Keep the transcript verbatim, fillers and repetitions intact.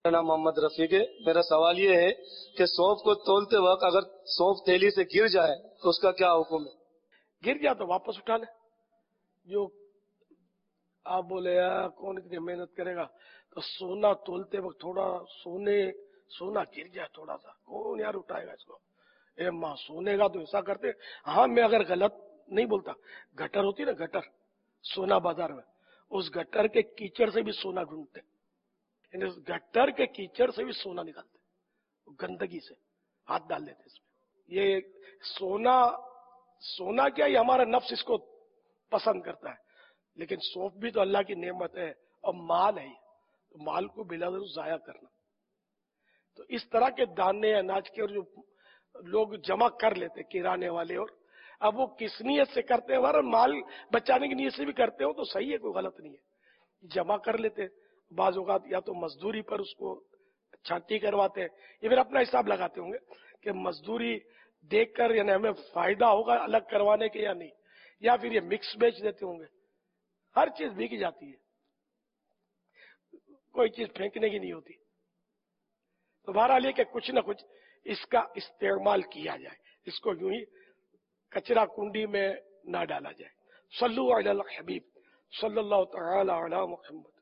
میرا نام محمد رفیق ہے. میرا سوال یہ ہے کہ سونف کو تولتے وقت اگر سونف تھیلی سے گر جائے تو اس کا کیا حکم ہے؟ گر گیا تو واپس اٹھا لے. جو آپ بولے یار کون اتنی محنت کرے گا، تو سونا تولتے وقت تھوڑا سونے سونا گر جائے تھوڑا سا، کون یار اٹھائے گا اس کو؟ اے ماں سونے کا تو ایسا کرتے. ہاں میں اگر غلط نہیں بولتا، گٹر ہوتی نا گٹر سونا بازار میں، اس گٹر کے کیچڑ سے بھی سونا ڈھونڈتے، یعنی اس گٹر کے کیچڑ سے بھی سونا نکالتے، گندگی سے ہاتھ ڈال دیتے اس میں. یہ سونا سونا کیا، یہ ہمارا نفس اس کو پسند کرتا ہے، لیکن سونف بھی تو اللہ کی نعمت ہے اور مال ہے، تو مال کو بلا ضرور ضائع کرنا. تو اس طرح کے دانے اناج کے اور جو لوگ جمع کر لیتے کرانے والے، اور اب وہ کس نیت سے کرتے ہیں، ورنہ مال بچانے کی نیت سے بھی کرتے ہو تو صحیح ہے، کوئی غلط نہیں ہے. جمع کر لیتے، بعض اوقات یا تو مزدوری پر اس کو چھانٹی کرواتے ہیں، یا پھر اپنا حساب لگاتے ہوں گے کہ مزدوری دیکھ کر یعنی ہمیں فائدہ ہوگا الگ کروانے کے یا نہیں، یا پھر یہ مکس بیچ دیتے ہوں گے. ہر چیز بک جاتی ہے، کوئی چیز پھینکنے کی نہیں ہوتی. تو بہرحال یہ کہ کچھ نہ کچھ اس کا استعمال کیا جائے، اس کو یوں ہی کچرا کنڈی میں نہ ڈالا جائے. صلو علی الحبیب صلی اللہ تعالی علی محمد.